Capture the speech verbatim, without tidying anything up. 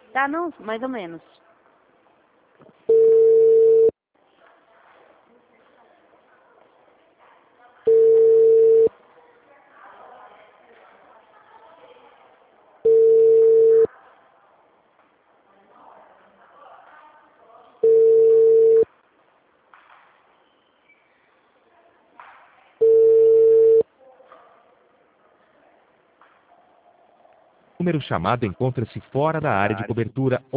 Tá, não, mais ou menos. O número chamado encontra-se fora da área de cobertura